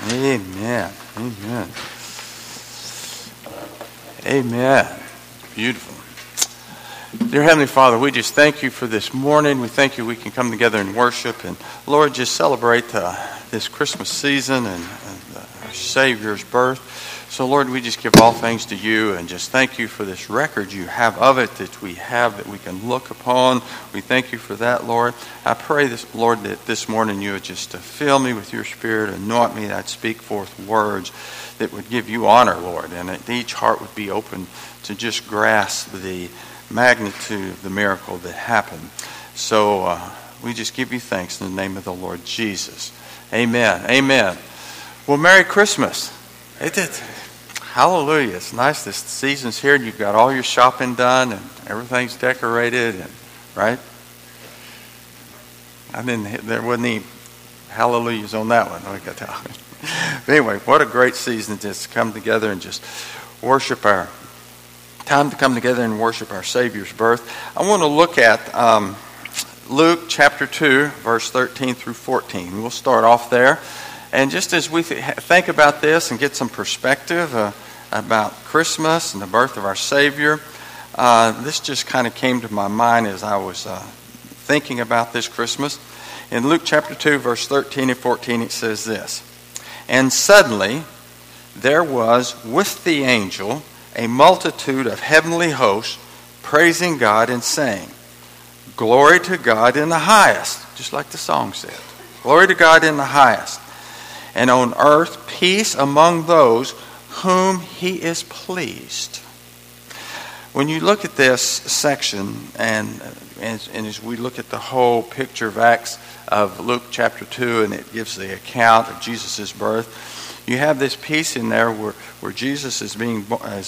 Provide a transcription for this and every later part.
Amen. Amen. Amen. Beautiful. Dear Heavenly Father, we just thank you for this morning. We thank you we can come together and worship. And Lord, just celebrate this Christmas season and our Savior's birth. So Lord, we just give all things to you and just thank you for this record you have of it that we have that we can look upon. We thank you for that, Lord. I pray, Lord, that this morning you would just fill me with your Spirit, anoint me, that I'd speak forth words that would give you honor, Lord, and that each heart would be open to just grasp the magnitude of the miracle that happened. So we just give you thanks in the name of the Lord Jesus. Amen. Amen. Well, Merry Christmas. Hallelujah. It's nice this season's here and you've got all your shopping done and everything's decorated, and right? There wasn't any hallelujahs on that one. But anyway, what a great season to just come together and just worship time to come together and worship our Savior's birth. I want to look at Luke chapter 2, verse 13 through 14. We'll start off there. And just as we think about this and get some perspective about Christmas and the birth of our Savior, this just kind of came to my mind as I was thinking about this Christmas. In Luke chapter 2, verse 13 and 14, it says this: "And suddenly there was with the angel a multitude of heavenly hosts praising God and saying, 'Glory to God in the highest,'" just like the song said. "Glory to God in the highest, and on earth peace among those whom he is pleased." When you look at this section, and as we look at the whole picture of Acts of Luke chapter 2, and it gives the account of Jesus' birth, you have this piece in there where Jesus is being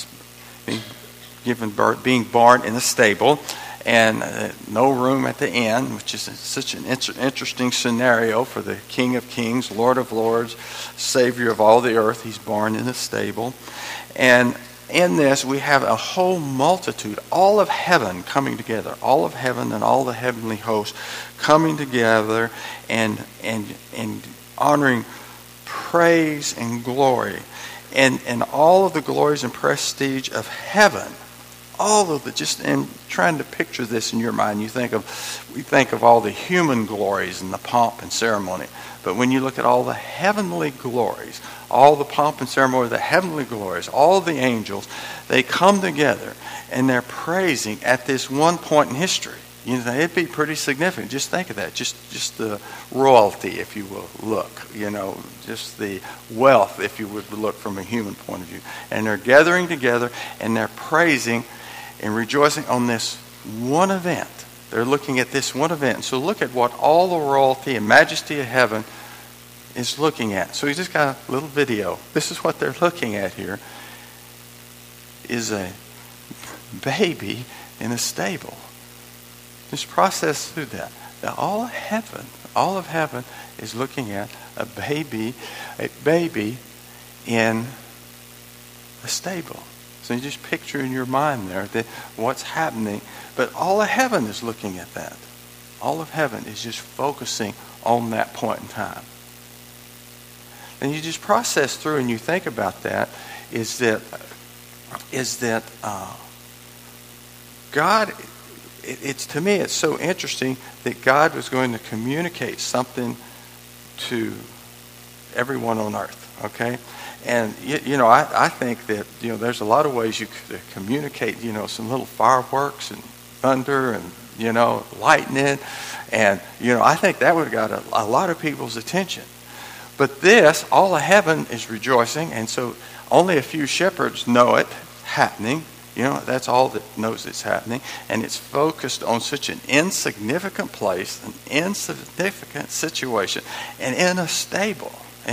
given birth, being born in a stable, and no room at the inn, which is such an interesting scenario for the King of Kings, Lord of Lords, Savior of all the earth. He's born in a stable. And in this, we have a whole multitude, all of heaven coming together, all of heaven and all the heavenly hosts coming together and honoring praise and glory and all of the glories and prestige of heaven. All of just in trying to picture this in your mind, we think of all the human glories and the pomp and ceremony. But when you look at all the heavenly glories, all the pomp and ceremony of the heavenly glories, all the angels, they come together and they're praising at this one point in history. You know, it'd be pretty significant. Just think of that. Just the royalty, if you will, look. You know, just the wealth, if you would look from a human point of view. And they're gathering together and they're praising and rejoicing on this one event. They're looking at this one event. So look at what all the royalty and majesty of heaven is looking at. So you just got a little video. This is what they're looking at here, is a baby in a stable. Just process through that. Now, all of heaven is looking at a baby in a stable. So you just picture in your mind there that what's happening. But all of heaven is looking at that. All of heaven is just focusing on that point in time. And you just process through and you think about that, is that God, to me it's so interesting that God was going to communicate something to everyone on earth, okay? And, I think that, there's a lot of ways you could communicate, some little fireworks and thunder and, lightning. And, I think that would have got a lot of people's attention. But this, all of heaven is rejoicing. And so only a few shepherds know it happening. That's all that knows it's happening. And it's focused on such an insignificant place, an insignificant situation, and in a stable.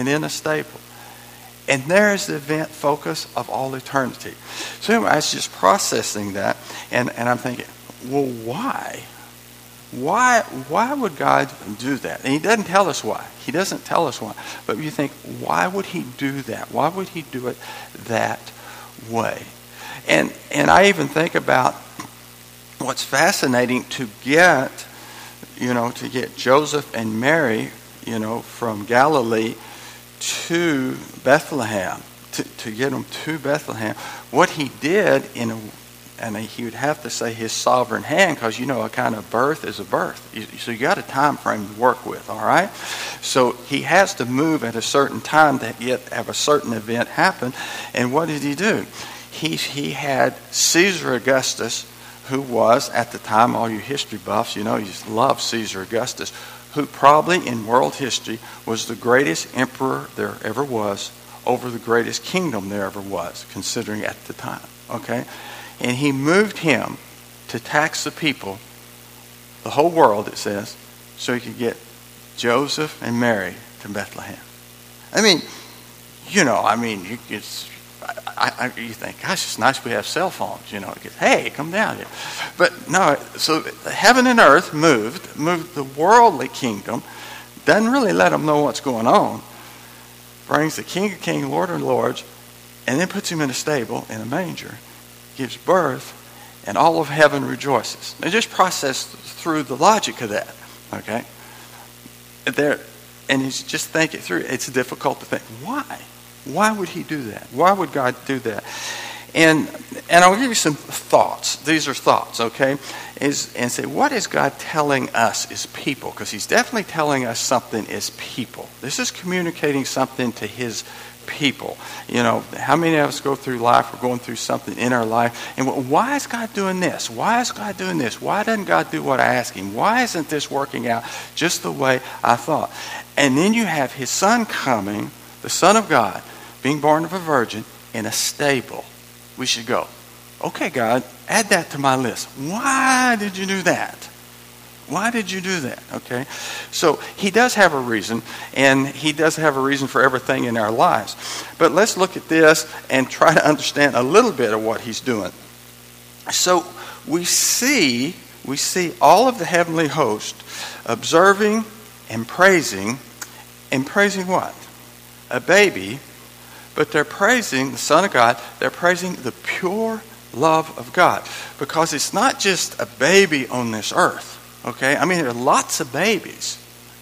And there's the event focus of all eternity. So anyway, I was just processing that, and I'm thinking, well, why? Why would God do that? And he doesn't tell us why. He doesn't tell us why. But you think, why would he do that? Why would he do it that way? And I even think about what's fascinating to get Joseph and Mary, from Galilee to Bethlehem, to get them to Bethlehem, what he did and he would have to say his sovereign hand, because a kind of birth is a birth. So you got a time frame to work with, all right? So he has to move at a certain time to yet have a certain event happen. And what did he do? He had Caesar Augustus, who was, at the time, all you history buffs, you just love Caesar Augustus, who probably in world history was the greatest emperor there ever was over the greatest kingdom there ever was, considering at the time, okay? And he moved him to tax the people, the whole world, it says, so he could get Joseph and Mary to Bethlehem. You think, gosh, it's nice we have cell phones, hey, come down here. But no, so heaven and earth moved the worldly kingdom, doesn't really let them know what's going on, brings the King of Kings, Lord of Lords, and then puts him in a stable, in a manger, gives birth, and all of heaven rejoices. Now just process through the logic of that, okay? And you just think it through. It's difficult to think, why? Why would he do that? Why would God do that? And I'll give you some thoughts. These are thoughts, okay? And say, what is God telling us as people? Because he's definitely telling us something as people. This is communicating something to his people. How many of us go through life, we're going through something in our life, and why is God doing this? Why is God doing this? Why doesn't God do what I ask him? Why isn't this working out just the way I thought? And then you have his son coming, the Son of God, being born of a virgin, in a stable. We should go, okay, God, add that to my list. Why did you do that? Why did you do that? Okay, so he does have a reason, and he does have a reason for everything in our lives. But let's look at this and try to understand a little bit of what he's doing. So we see all of the heavenly host observing and praising what? A baby, but they're praising the Son of God. They're praising the pure love of God, because it's not just a baby on this earth. Okay, there are lots of babies,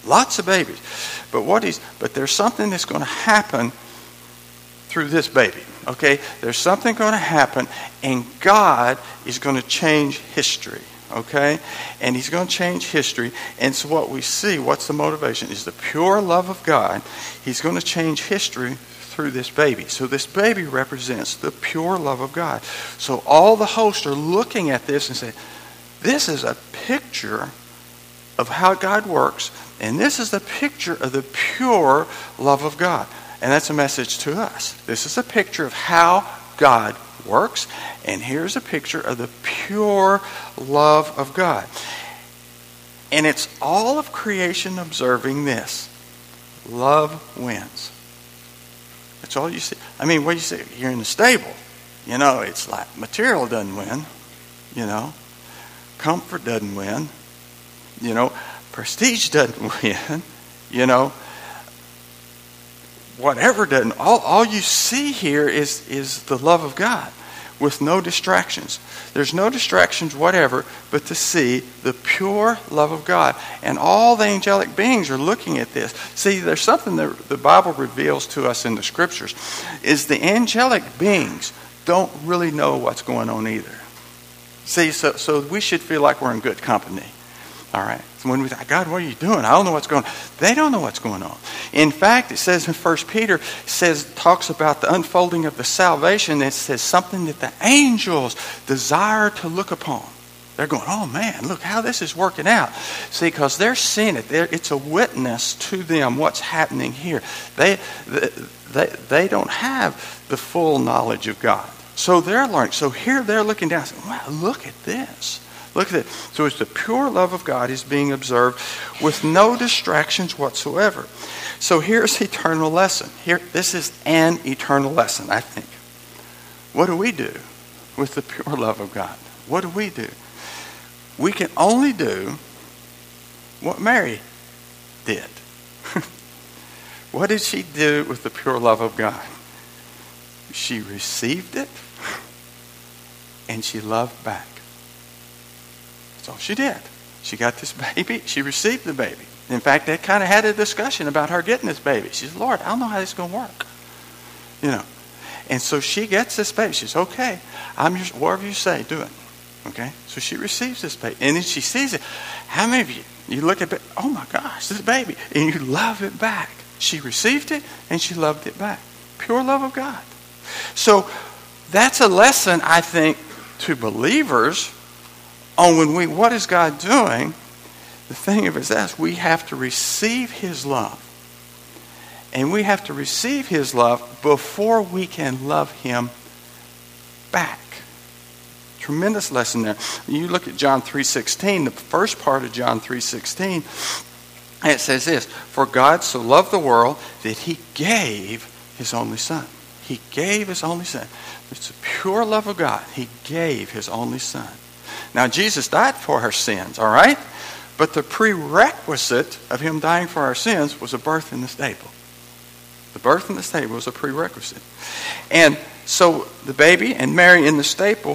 but there's something that's going to happen through this baby. Okay, there's something going to happen, and God is going to change history. Okay, and he's going to change history, and so what we see, what's the motivation, is the pure love of God. He's going to change history through this baby. So this baby represents the pure love of God. So all the hosts are looking at this and saying, this is a picture of how God works, and this is the picture of the pure love of God. And that's a message to us. This is a picture of how God works, and here's a picture of the pure love of God. And it's all of creation observing this. Love wins. That's all you see. What do you see? You're in the stable. It's like material doesn't win. Comfort doesn't win. Prestige doesn't win. Whatever doesn't. All you see here is the love of God with no distractions. There's no distractions whatever but to see the pure love of God. And all the angelic beings are looking at this. See, there's something that the Bible reveals to us in the scriptures, is the angelic beings don't really know what's going on either. See, so we should feel like we're in good company. All right. So when we say, God, what are you doing? I don't know what's going on. They don't know what's going on. In fact, it says in 1 Peter, talks about the unfolding of the salvation. It says something that the angels desire to look upon. They're going, oh man, look how this is working out. See, because they're seeing it. It's a witness to them what's happening here. They don't have the full knowledge of God. So they're learning. So here they're looking down and saying, wow, look at this. Look at it. So it's the pure love of God is being observed with no distractions whatsoever. So here's the eternal lesson. This is an eternal lesson, I think. What do we do with the pure love of God? What do we do? We can only do what Mary did. What did she do with the pure love of God? She received it and she loved back. That's all she did. She got this baby. She received the baby. In fact, they kind of had a discussion about her getting this baby. She said, Lord, I don't know how this is going to work. And so she gets this baby. She says, okay, whatever you say, do it. Okay? So she receives this baby. And then she sees it. How many of you look at it, oh my gosh, this baby, and you love it back. She received it, and she loved it back. Pure love of God. So that's a lesson, I think, to believers on what is God doing? The thing of it is this, we have to receive His love. And we have to receive His love before we can love Him back. Tremendous lesson there. You look at John 3:16, the first part of John 3:16, and it says this, for God so loved the world that He gave His only Son. He gave His only Son. It's the pure love of God. He gave His only Son. Now, Jesus died for our sins, all right? But the prerequisite of Him dying for our sins was a birth in the stable. The birth in the stable was a prerequisite. And so the baby and Mary in the stable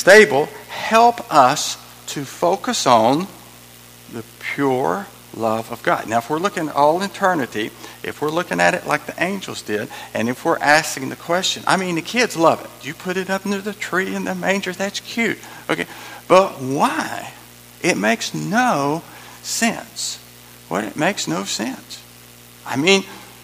help us to focus on the pure love of God. Now, if we're looking at all eternity, if we're looking at it like the angels did, and if we're asking the question, I mean, the kids love it. You put it up near the tree in the manger, that's cute. Okay, but why? It makes no sense. Well, it makes no sense. I mean,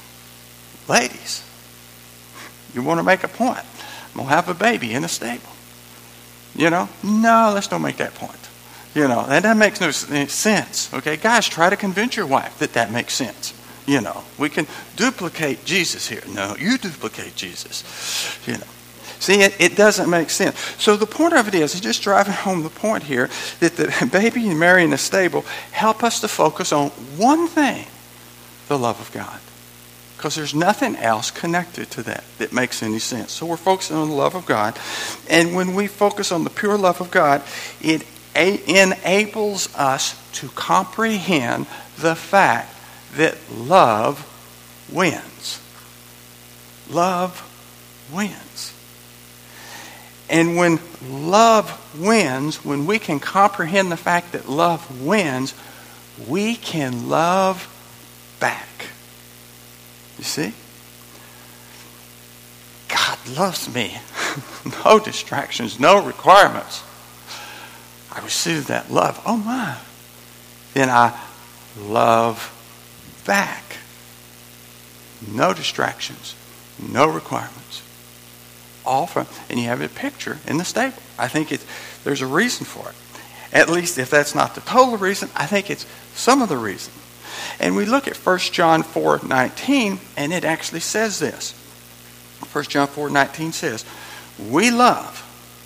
ladies, you want to make a point. I'm going to have a baby in a stable. No, let's don't make that point. That makes no sense. Okay, guys, try to convince your wife that makes sense. We can duplicate Jesus here. No, you duplicate Jesus. See, it doesn't make sense. So the point of it is just driving home the point here that the baby and Mary in the stable help us to focus on one thing, the love of God. Because there's nothing else connected to that makes any sense. So we're focusing on the love of God. And when we focus on the pure love of God, it enables us to comprehend the fact that love wins. Love wins. And when love wins, when we can comprehend the fact that love wins, we can love back. You see? God loves me. No distractions, no requirements. I receive that love. Oh my. Then I love back. No distractions, no requirements. All from, and you have a picture in the stable. I think there's a reason for it. At least if that's not the total reason, I think it's some of the reason. And we look at 1 John 4:19, and it actually says this. 1 John 4:19 says, we love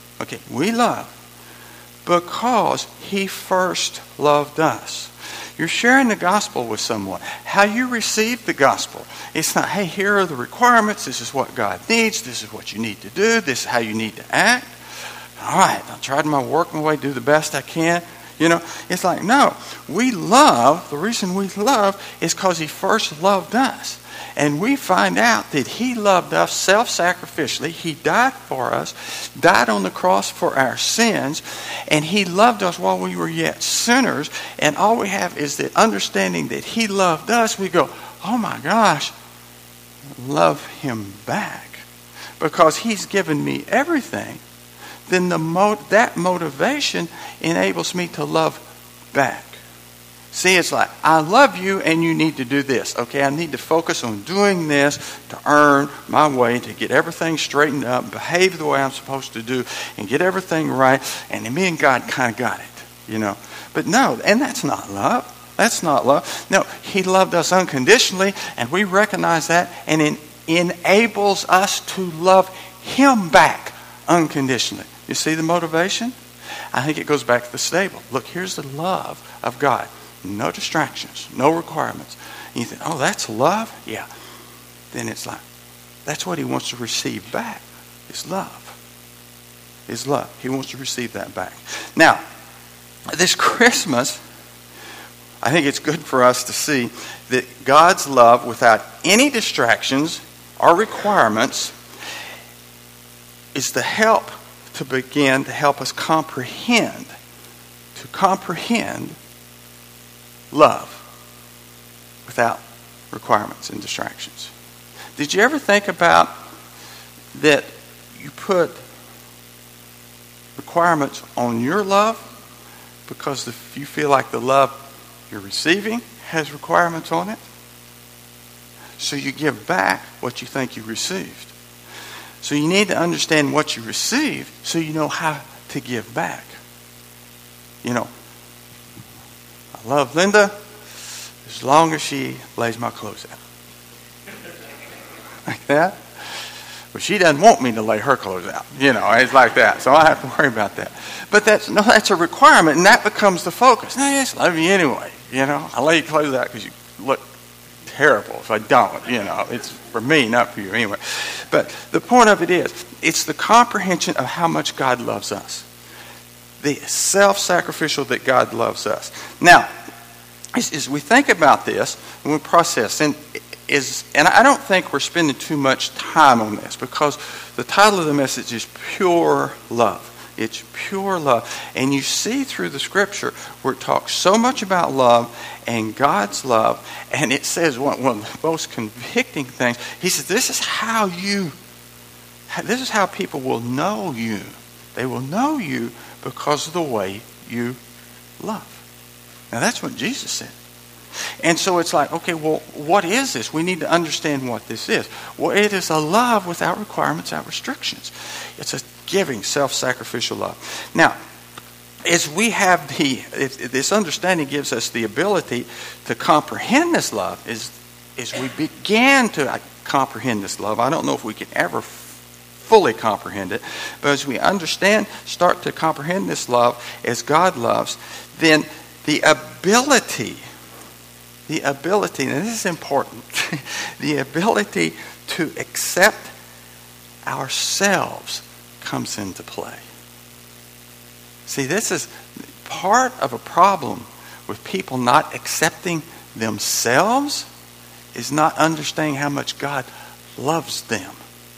because He first loved us. You're sharing the gospel with someone. How you receive the gospel. It's not, hey, here are the requirements. This is what God needs. This is what you need to do. This is how you need to act. All right, I'll try to work my way, do the best I can. It's like, no, we love, the reason we love is because He first loved us. And we find out that He loved us self-sacrificially. He died for us, died on the cross for our sins, and He loved us while we were yet sinners. And all we have is the understanding that He loved us. We go, oh my gosh, love Him back. Because He's given me everything. Then that motivation enables me to love back. See, it's like, I love you and you need to do this. Okay, I need to focus on doing this to earn my way, to get everything straightened up, behave the way I'm supposed to do, and get everything right. And then me and God kind of got it, But no, and that's not love. That's not love. No, He loved us unconditionally, and we recognize that, and it enables us to love Him back unconditionally. You see the motivation? I think it goes back to the stable. Look, here's the love of God. No distractions, no requirements. And you think, oh, that's love? Yeah. Then it's like, that's what He wants to receive back. Is love. Is love. He wants to receive that back. Now, this Christmas, I think it's good for us to see that God's love, without any distractions or requirements, is the help to begin to help us comprehend love. without requirements and distractions. Did you ever think about that you put requirements on your love because if you feel like the love you're receiving has requirements on it? So you give back what you think you received. So you need to understand what you received so you know how to give back. You know, I love Linda as long as she lays my clothes out. Like that. But she doesn't want me to lay her clothes out. You know, it's like that. So I have to worry about that. But that's a requirement, and that becomes the focus. No, I just love you anyway. You know, I lay your clothes out because you look terrible if I don't. You know, it's for me, not for you anyway. But the point of it is, it's the comprehension of how much God loves us. The self-sacrificial that God loves us. Now, as we think about this, and we process, and I don't think we're spending too much time on this because the title of the message is Pure Love. It's pure love. And you see through the scripture where it talks so much about love and God's love, and it says one of the most convicting things. He says, this is how people will know you. They will know you because of the way you love. Now that's what Jesus said. And so it's like, okay, well, what is this? We need to understand what this is. Well, it is a love without requirements, without restrictions. It's a giving, self-sacrificial love. Now, as we have this understanding gives us the ability to comprehend this love, as we begin to comprehend this love, I don't know if we can ever fully comprehend it, but as we start to comprehend this love as God loves, then the ability, and this is important, the ability to accept ourselves comes into play. See, this is part of a problem with people not accepting themselves is not understanding how much God loves them.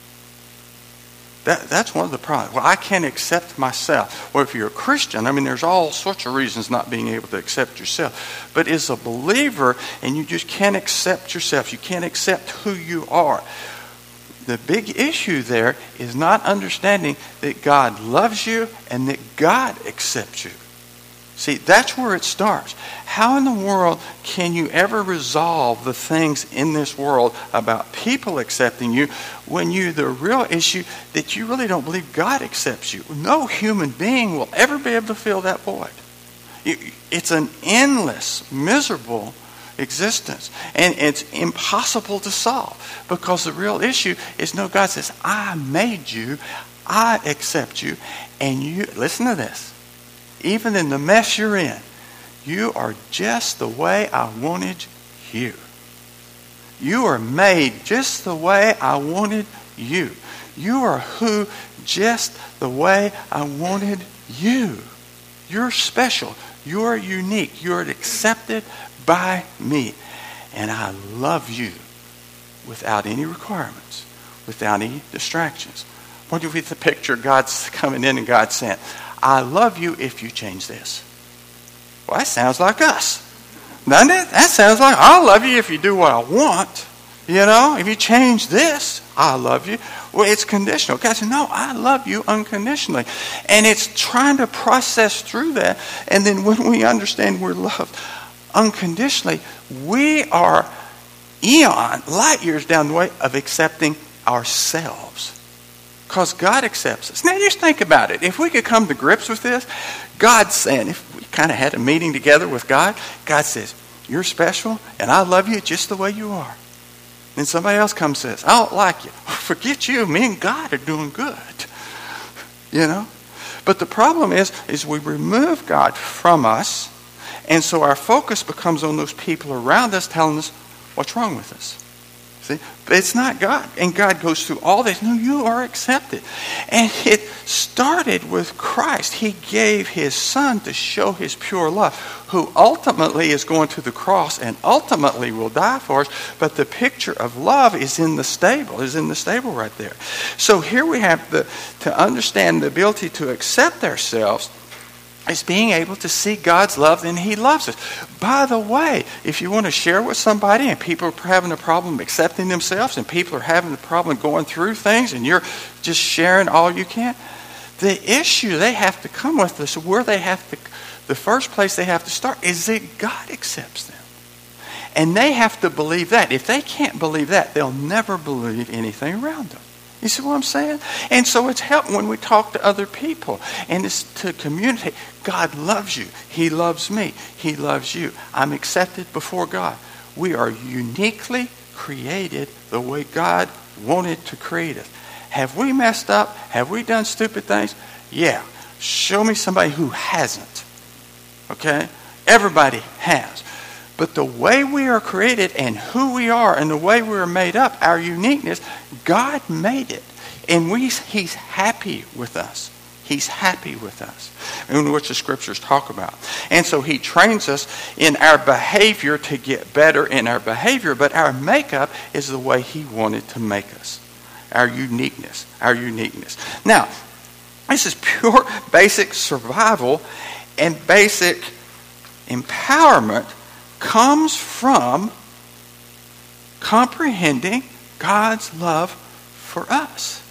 That's one of the problems. Well, I can't accept myself. Well, if you're a Christian, I mean, there's all sorts of reasons not being able to accept yourself. But as a believer, and you just can't accept yourself, you can't accept who you are. The big issue there is not understanding that God loves you and that God accepts you. See, that's where it starts. How in the world can you ever resolve the things in this world about people accepting you when the real issue that you really don't believe God accepts you? No human being will ever be able to fill that void. It's an endless, miserable existence. And it's impossible to solve because the real issue is God says, I made you, I accept you, and you, listen to this, even in the mess you're in, you are just the way I wanted you. You are made just the way I wanted you. You are who just the way I wanted you. You're special. You're unique. You're accepted by me. And I love you without any requirements, without any distractions. What if we picture God's coming in and God saying, I love you if you change this. Well, that sounds like us, doesn't it? That sounds like, I'll love you if you do what I want. You know, if you change this, I love you. Well, it's conditional. God said, no, I love you unconditionally. And it's trying to process through that. And then when we understand we're loved unconditionally, we are light years down the way of accepting ourselves. Because God accepts us. Now just think about it. If we could come to grips with this, God's saying, if we kind of had a meeting together with God, God says, you're special and I love you just the way you are. Then somebody else comes and says, I don't like you. Forget you. Me and God are doing good. You know? But the problem is we remove God from us, and so our focus becomes on those people around us telling us what's wrong with us. See? But it's not God. And God goes through all this. No, you are accepted. And it started with Christ. He gave his son to show his pure love, who ultimately is going to the cross and ultimately will die for us. But the picture of love is in the stable right there. So here we have to understand the ability to accept ourselves Is being able to see God's love and He loves us. By the way, if you want to share with somebody and people are having a problem accepting themselves and people are having a problem going through things and you're just sharing all you can, the issue they have to come with is where they have to, the first place they have to start is that God accepts them. And they have to believe that. If they can't believe that, they'll never believe anything around them. You see what I'm saying? And so it's helpful when we talk to other people. And it's to communicate. God loves you. He loves me. He loves you. I'm accepted before God. We are uniquely created the way God wanted to create us. Have we messed up? Have we done stupid things? Yeah. Show me somebody who hasn't. Okay? Everybody has. But the way we are created and who we are and the way we are made up, our uniqueness, God made it. And He's happy with us. He's happy with us, in which the scriptures talk about. And so He trains us in our behavior to get better in our behavior, but our makeup is the way He wanted to make us. Our uniqueness. Now, this is pure basic survival and basic empowerment comes from comprehending God's love for us.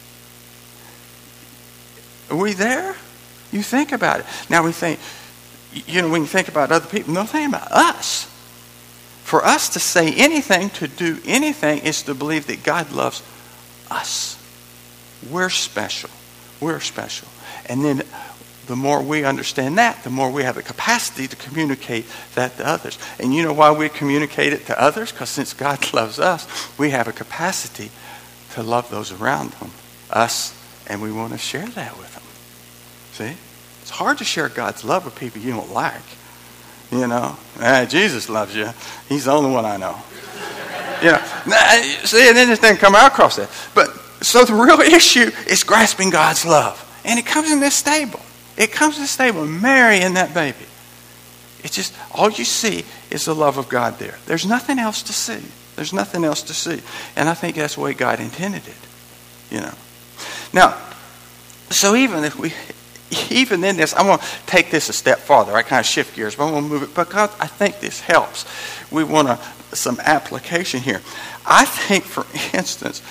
Are we there? You think about it. Now we think, when you think about other people, no, think about us. For us to say anything, to do anything, is to believe that God loves us. We're special. And then the more we understand that, the more we have the capacity to communicate that to others. And you know why we communicate it to others? Because since God loves us, we have a capacity to love those around us, and we want to share that with them. See? It's hard to share God's love with people you don't like. Jesus loves you. He's the only one I know. See, and then this thing come out across that. But so the real issue is grasping God's love. And it comes in this stable. Mary and that baby. It's just, all you see is the love of God there. There's nothing else to see. And I think that's the way God intended it. Now, so even in this, I'm going to take this a step farther. I kind of shift gears, but I'm going to move it because I think this helps. We want some application here. I think, for instance,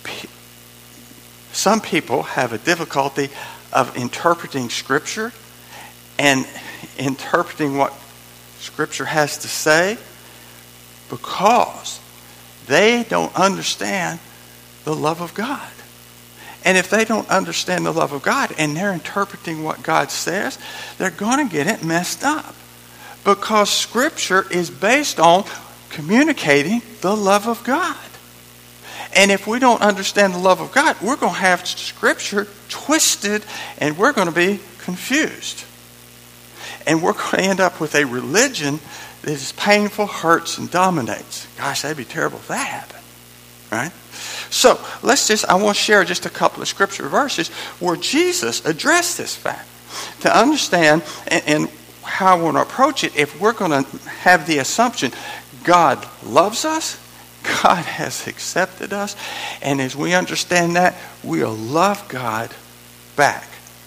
some people have a difficulty of interpreting Scripture and interpreting what Scripture has to say because they don't understand the love of God. And if they don't understand the love of God and they're interpreting what God says, they're going to get it messed up. Because Scripture is based on communicating the love of God. And if we don't understand the love of God, we're going to have Scripture twisted and we're going to be confused. And we're going to end up with a religion that is painful, hurts, and dominates. Gosh, that'd be terrible if that happened. Right? So, I want to share just a couple of Scripture verses where Jesus addressed this fact. To understand and how I want to approach it, if we're going to have the assumption God loves us, God has accepted us, and as we understand that, we'll love God back.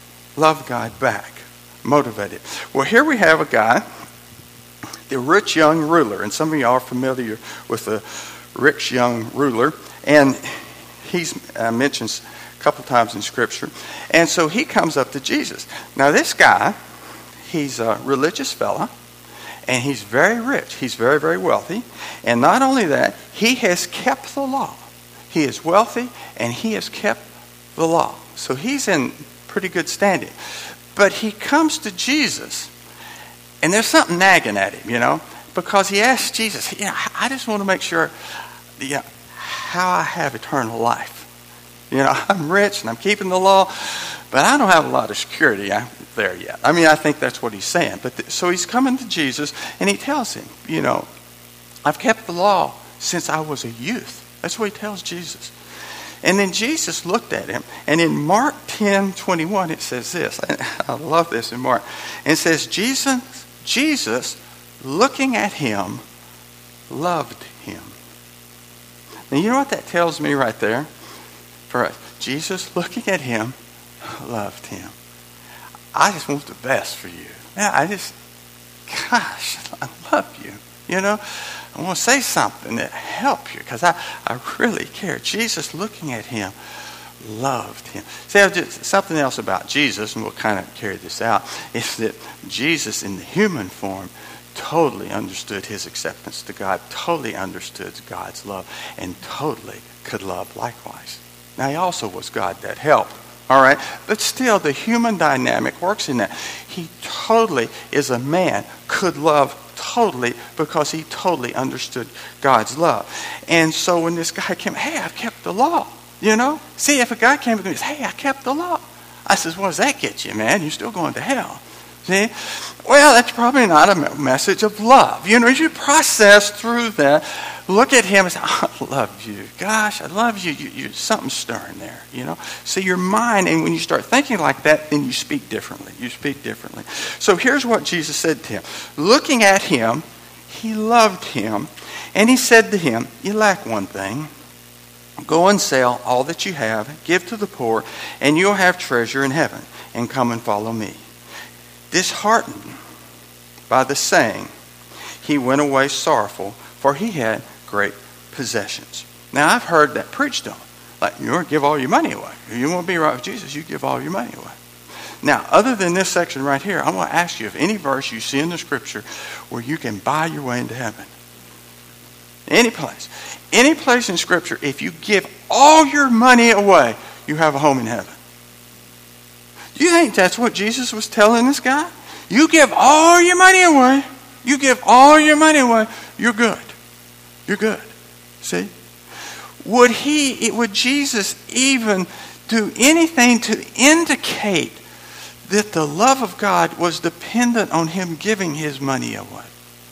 Motivated. Well, here we have a guy, the rich young ruler, and some of y'all are familiar with the rich young ruler, and he's mentioned a couple times in Scripture. And so he comes up to Jesus. Now this guy, he's a religious fella, and he's very rich. He's very, very wealthy. And not only that, he has kept the law. He is wealthy, and he has kept the law. So he's in pretty good standing. But he comes to Jesus, and there's something nagging at him, because he asks Jesus, I just want to make sure, how I have eternal life. I'm rich, and I'm keeping the law, but I don't have a lot of security there yet. I think that's what he's saying. So he's coming to Jesus, and he tells him, I've kept the law since I was a youth. That's what he tells Jesus. And then Jesus looked at him, and in Mark 10:21 it says this. I love this in Mark. And it says, Jesus, looking at him, loved him. Now you know what that tells me right there? For us, Jesus looking at him, loved him. I just want the best for you. Man, gosh, I love you. You know, I want to say something that help you because I really care. Jesus, looking at him, loved him. See, just something else about Jesus, and we'll kind of carry this out, is that Jesus in the human form totally understood his acceptance to God, totally understood God's love, and totally could love likewise. Now, he also was God that helped. All right, but still the human dynamic works in that. He totally is a man, could love totally because he totally understood God's love. And so when this guy came, hey, I've kept the law, you know. See, if a guy came to me and said, hey, I kept the law. I says, what does that get you, man? You're still going to hell. See? Well, that's probably not a message of love. You know, as you process through that, look at him and say, oh, I love you. Gosh, I love you. You something's stirring there, you know. See, your mind, and when you start thinking like that, then you speak differently. You speak differently. So here's what Jesus said to him. Looking at him, he loved him, and he said to him, you lack one thing. Go and sell all that you have, give to the poor, and you'll have treasure in heaven, and come and follow me. Disheartened by the saying, he went away sorrowful, for he had great possessions. Now, I've heard that preached on. Like, you want to give all your money away. If you want to be right with Jesus, you give all your money away. Now, other than this section right here, I want to ask you if any verse you see in the Scripture where you can buy your way into heaven. Any place in Scripture, if you give all your money away, you have a home in heaven. Do you think that's what Jesus was telling this guy? You give all your money away. You give all your money away. You're good. You're good. See? Would Jesus even do anything to indicate that the love of God was dependent on him giving his money away?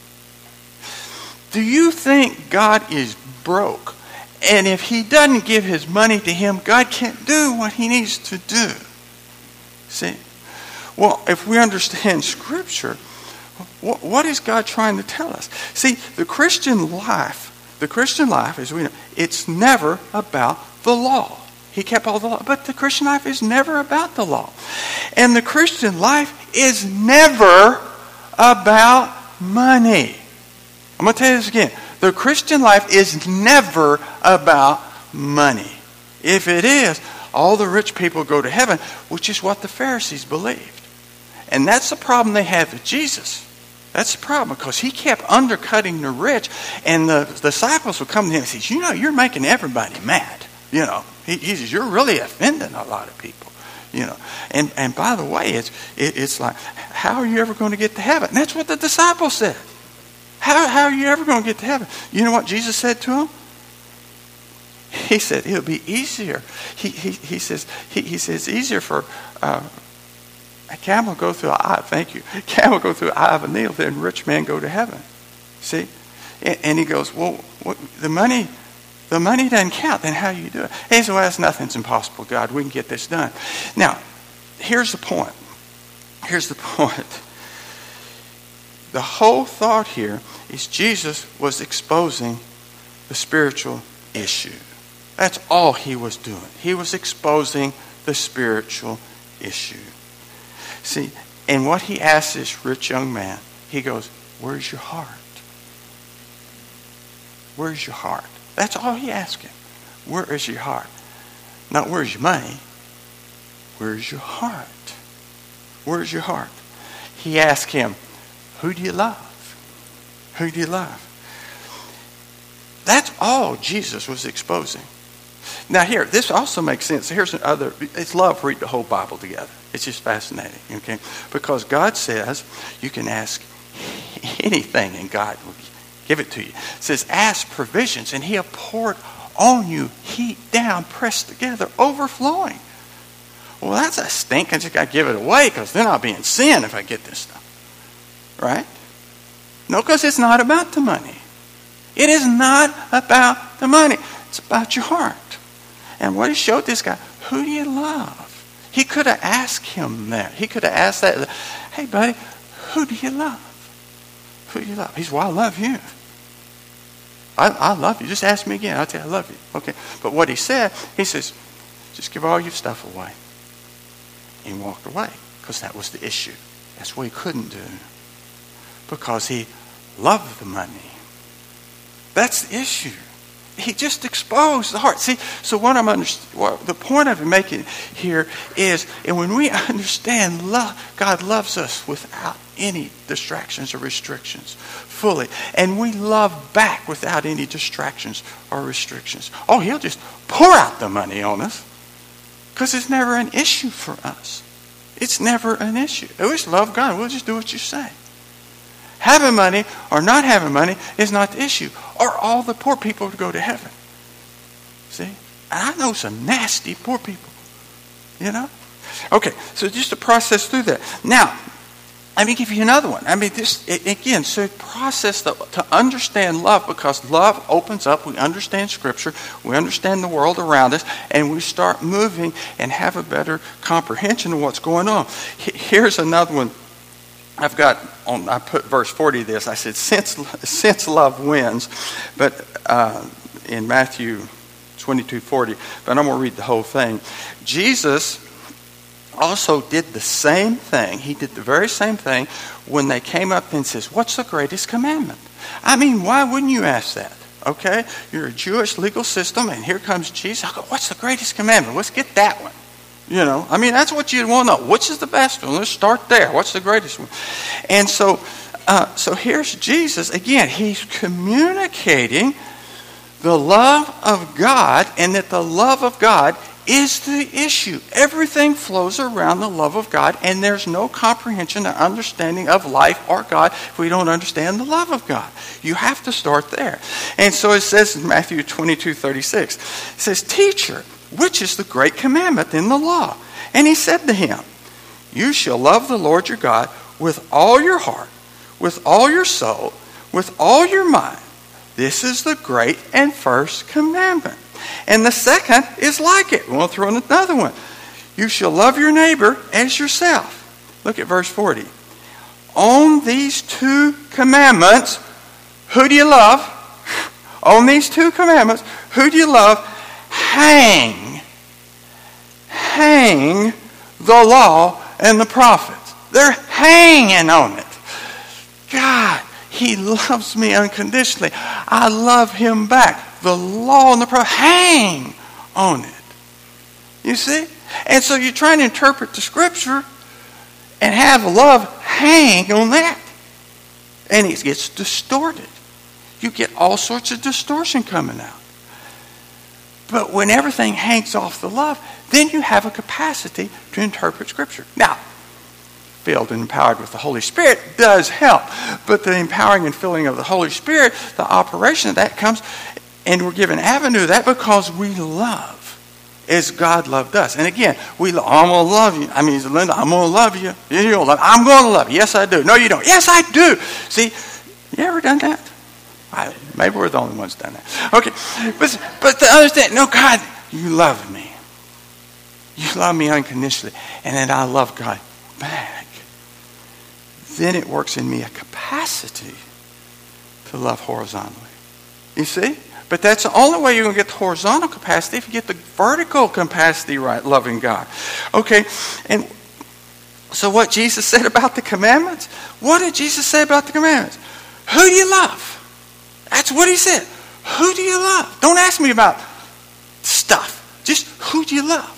Do you think God is broke? And if he doesn't give his money to him, God can't do what he needs to do? See? Well, if we understand Scripture, what is God trying to tell us? See, the Christian life, as we know, it's never about the law. He kept all the law, but the Christian life is never about the law. And the Christian life is never about money. I'm going to tell you this again. The Christian life is never about money. If it is, all the rich people go to heaven, which is what the Pharisees believed. And that's the problem they had with Jesus. That's the problem, because he kept undercutting the rich, and the disciples would come to him and say, you know, you're making everybody mad. You know, he says, you're really offending a lot of people. You know, and by the way, it's like, how are you ever going to get to heaven? And that's what the disciples said. How are you ever going to get to heaven? You know what Jesus said to them? He said, it'll be easier. He says, it's easier for a camel go through camel go through the eye of a needle than a rich man go to heaven. See? And he goes, well, the money doesn't count. Then how do you do it? He says, well, nothing's impossible, God. We can get this done. Now, here's the point. The whole thought here is Jesus was exposing the spiritual issue. That's all he was doing. He was exposing the spiritual issue. See, and what he asked this rich young man, he goes, where's your heart? Where's your heart? That's all he asked him. Where is your heart? Not where's your money. Where's your heart? Where's your heart? He asked him, who do you love? Who do you love? That's all Jesus was exposing. Now here, this also makes sense. Here's another, it's love to read the whole Bible together. It's just fascinating, okay? Because God says you can ask anything and God will give it to you. It says ask provisions and he'll pour it on you, heat down, pressed together, overflowing. Well, that's a stink. I just got to give it away because then I'll be in sin if I get this stuff. Right? No, because it's not about the money. It is not about the money. It's about your heart. And what he showed this guy, who do you love? He could have asked him that. He could have asked that. Hey, buddy, who do you love? Who do you love? He said, well, I love you. I love you. Just ask me again. I'll tell you I love you. Okay. But what he said, he says, just give all your stuff away. And he walked away. Because that was the issue. That's what he couldn't do. Because he loved the money. That's the issue. He just exposed the heart. See, so the point I'm making here is, and when we understand love, God loves us without any distractions or restrictions, fully. And we love back without any distractions or restrictions. Oh, he'll just pour out the money on us. Because it's never an issue for us. It's never an issue. We just love God. We'll just do what you say. Having money or not having money is not the issue. Or all the poor people would go to heaven. See? And I know some nasty poor people. You know? Okay, so just to process through that. Now, let me give you another one. So process to understand love, because love opens up. We understand Scripture. We understand the world around us. And we start moving and have a better comprehension of what's going on. Here's another one. I put verse 40 of this. I said, since love wins, but in Matthew 22:40, but I'm going to read the whole thing. Jesus also did the same thing. He did the very same thing when they came up and says, what's the greatest commandment? I mean, why wouldn't you ask that? Okay, you're a Jewish legal system, and here comes Jesus. I go, what's the greatest commandment? Let's get that one. You know, I mean, that's what you'd want to know. Which is the best one? Let's start there. What's the greatest one? And so here's Jesus. Again, he's communicating the love of God, and that the love of God is the issue. Everything flows around the love of God, and there's no comprehension or understanding of life or God if we don't understand the love of God. You have to start there. And so it says in Matthew 22:36, it says, Teacher, which is the great commandment in the law? And he said to him, You shall love the Lord your God with all your heart, with all your soul, with all your mind. This is the great and first commandment. And the second is like it. We'll throw in another one. You shall love your neighbor as yourself. Look at verse 40. On these two commandments, who do you love? On these two commandments, who do you love? Hang the law and the prophets. They're hanging on it. God, he loves me unconditionally. I love him back. The law and the prophets, hang on it. You see? And so you're trying to interpret the Scripture and have love hang on that. And it gets distorted. You get all sorts of distortion coming out. But when everything hangs off the love, then you have a capacity to interpret Scripture. Now, filled and empowered with the Holy Spirit does help. But the empowering and filling of the Holy Spirit, the operation of that comes, and we're given avenue to that because we love as God loved us. And again, I'm going to love you. I mean, Linda, I'm going to love you. You don't love me. I'm going to love you. Yes, I do. No, you don't. Yes, I do. See, you ever done that? Maybe we're the only ones done that. Okay, but to understand, no, God, you love me. You love me unconditionally. And then I love God back. Then it works in me a capacity to love horizontally. You see? But that's the only way you're going to get the horizontal capacity if you get the vertical capacity right, loving God. Okay, and so what Jesus said about the commandments? What did Jesus say about the commandments? Who do you love? That's what he said. Who do you love? Don't ask me about stuff. Just who do you love?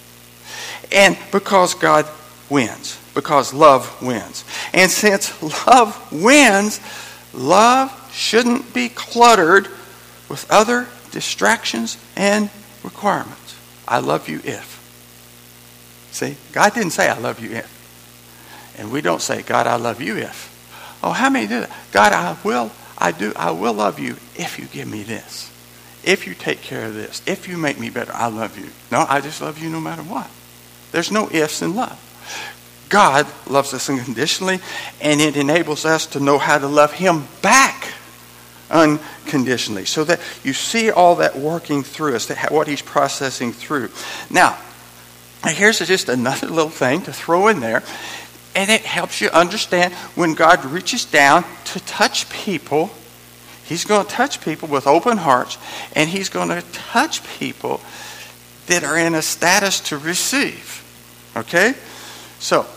And because God wins. Because love wins. And since love wins, love shouldn't be cluttered with other distractions and requirements. I love you if. See, God didn't say I love you if. And we don't say, God, I love you if. Oh, how many do that? God, I will love you if you give me this. If you take care of this. If you make me better, I love you. No, I just love you no matter what. There's no ifs in love. God loves us unconditionally, and it enables us to know how to love him back unconditionally. So that you see all that working through us, what he's processing through. Now, here's just another little thing to throw in there. And it helps you understand when God reaches down to touch people, he's going to touch people with open hearts, and he's going to touch people that are in a status to receive. Okay? So,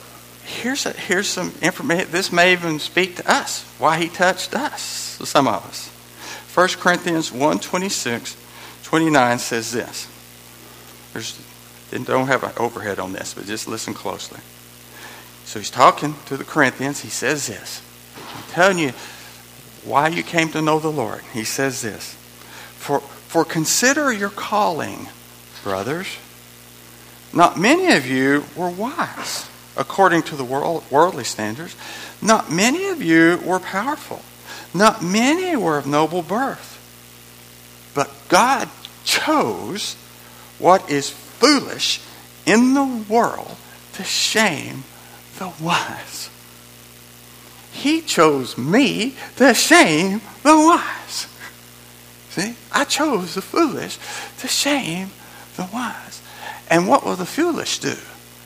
here's some information. This may even speak to us, why he touched us, some of us. 1 Corinthians 1:26-29 says this. Don't have an overhead on this, but just listen closely. So he's talking to the Corinthians. He says this. I'm telling you why you came to know the Lord. He says this. For consider your calling, brothers. Not many of you were wise, according to the worldly standards. Not many of you were powerful. Not many were of noble birth. But God chose what is foolish in the world to shame the wise. He chose me to shame the wise. See? I chose the foolish to shame the wise. And what will the foolish do?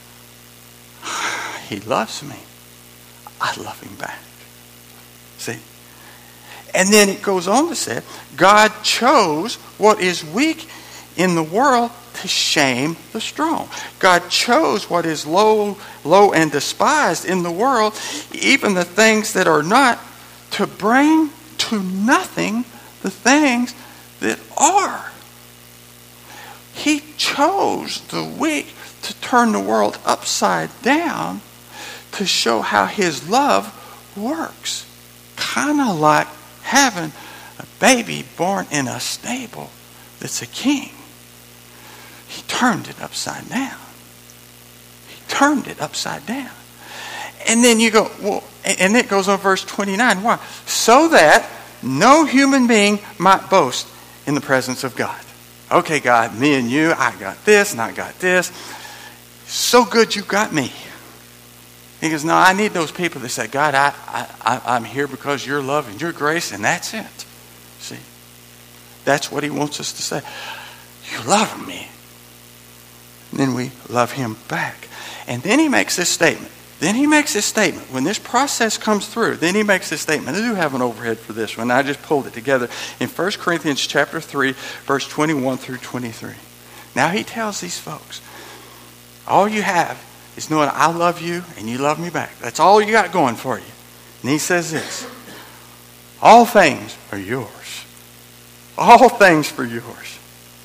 He loves me. I love him back. See? And then it goes on to say, God chose what is weak in the world to shame the strong. God chose what is low and despised in the world, even the things that are not, to bring to nothing the things that are. He chose the weak to turn the world upside down to show how his love works. Kind of like having a baby born in a stable that's a king. He turned it upside down. He turned it upside down. And then you go, well, and it goes on verse 29. Why? So that no human being might boast in the presence of God. Okay, God, me and you, I got this and I got this. So good you got me. He goes, no, I need those people that say, God, I'm here because your love and your grace, and that's it. See? That's what he wants us to say. You love me. And then we love him back. And then he makes this statement. When this process comes through, then he makes this statement. I do have an overhead for this one. I just pulled it together in 1 Corinthians chapter 3, verse 21 through 23. Now he tells these folks, all you have is knowing I love you and you love me back. That's all you got going for you. And he says this, all things are yours. All things for yours.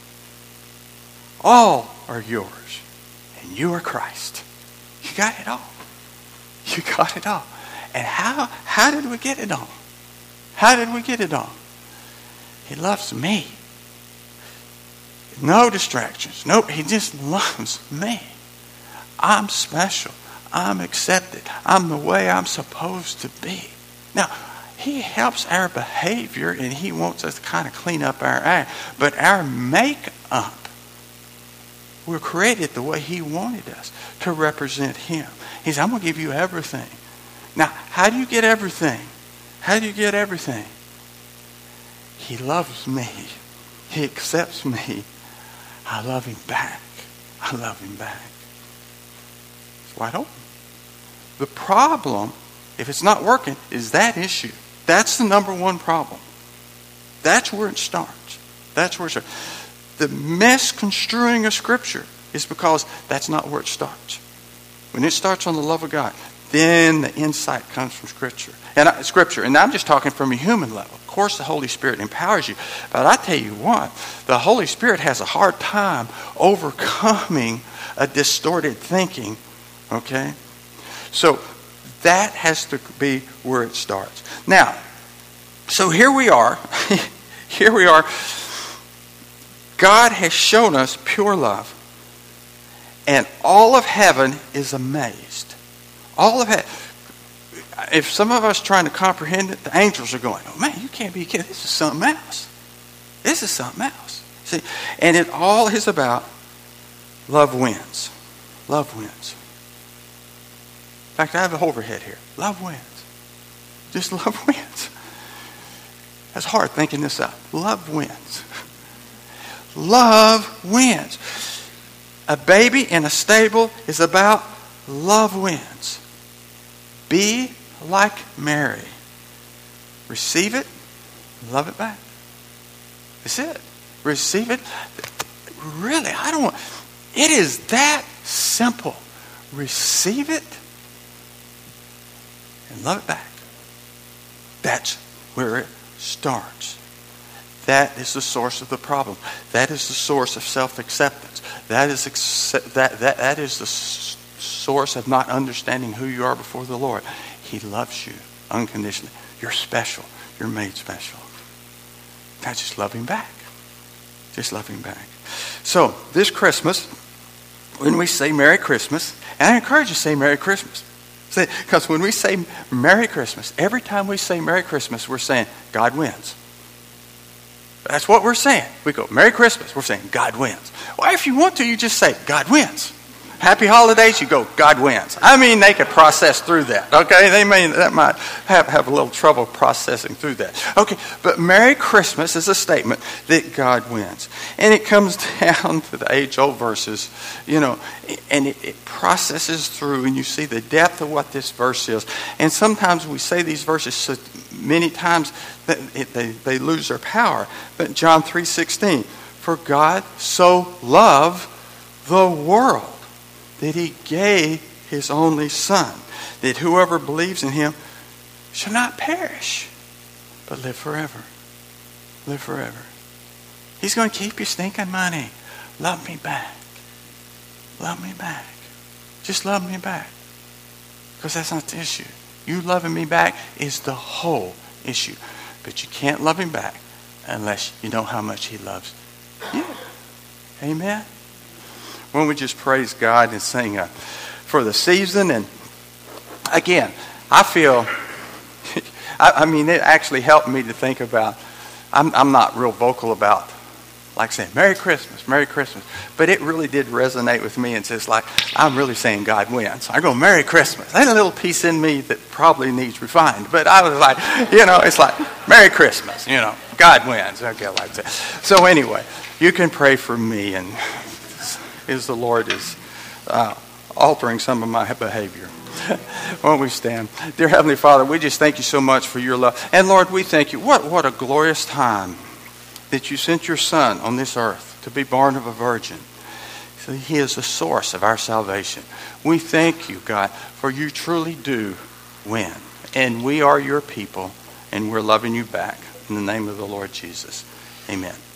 All are yours. And you are Christ. You got it all. You got it all. And how did we get it all? How did we get it all? He loves me. No distractions. Nope, he just loves me. I'm special. I'm accepted. I'm the way I'm supposed to be. Now, he helps our behavior and he wants us to kind of clean up our act. But our makeup, we're created the way he wanted us to represent him. He said, I'm going to give you everything. Now, how do you get everything? How do you get everything? He loves me. He accepts me. I love him back. I love him back. It's wide open. The problem, if it's not working, is that issue. That's the number one problem. That's where it starts. That's where it starts. The misconstruing of Scripture is because that's not where it starts. When it starts on the love of God, then the insight comes from Scripture. And I'm just talking from a human level. Of course, the Holy Spirit empowers you. But I tell you what, the Holy Spirit has a hard time overcoming a distorted thinking. Okay? So that has to be where it starts. Now, so here we are. Here we are. God has shown us pure love. And all of heaven is amazed. All of heaven. If some of us trying to comprehend it, the angels are going, oh man, you can't be kidding. This is something else. This is something else. See, and it all is about love wins. Love wins. In fact, I have an overhead here. Love wins. Just love wins. That's hard thinking this out. Love wins. Love wins. A baby in a stable is about love wins. Be like Mary. Receive it, love it back. That's it. Receive it. Really, it is that simple. Receive it, and love it back. That's where it starts. That is the source of the problem. That is the source of self-acceptance. That is the source of not understanding who you are before the Lord. He loves you unconditionally. You're special. You're made special. Now just love him back. Just love him back. So this Christmas, when we say Merry Christmas, and I encourage you to say Merry Christmas. Because when we say Merry Christmas, every time we say Merry Christmas, we're saying God wins. That's what we're saying. We go, Merry Christmas. We're saying God wins. Well, if you want to, you just say God wins. Happy holidays, you go, God wins. I mean, they could process through that, okay? That might have a little trouble processing through that. Okay, but Merry Christmas is a statement that God wins. And it comes down to the age-old verses, and it processes through, and you see the depth of what this verse is. And sometimes we say these verses so many times that they lose their power. But John 3:16, for God so loved the world that he gave his only Son, that whoever believes in him shall not perish, but live forever. Live forever. He's going to keep your stinking money. Love me back. Love me back. Just love me back. Because that's not the issue. You loving me back is the whole issue. But you can't love him back unless you know how much he loves you. Amen? When we just praise God and sing for the season. And again, I feel, it actually helped me to think about, I'm not real vocal about, like saying, Merry Christmas, Merry Christmas. But it really did resonate with me. And it's like, I'm really saying God wins. I go, Merry Christmas. There's a little piece in me that probably needs refined. But I was like, it's like, Merry Christmas, God wins. Okay, like that. So anyway, you can pray for me and as the Lord is altering some of my behavior. Won't we stand? Dear Heavenly Father, we just thank you so much for your love. And Lord, we thank you. What a glorious time that you sent your Son on this earth to be born of a virgin. So he is the source of our salvation. We thank you, God, for you truly do win. And we are your people, and we're loving you back. In the name of the Lord Jesus. Amen.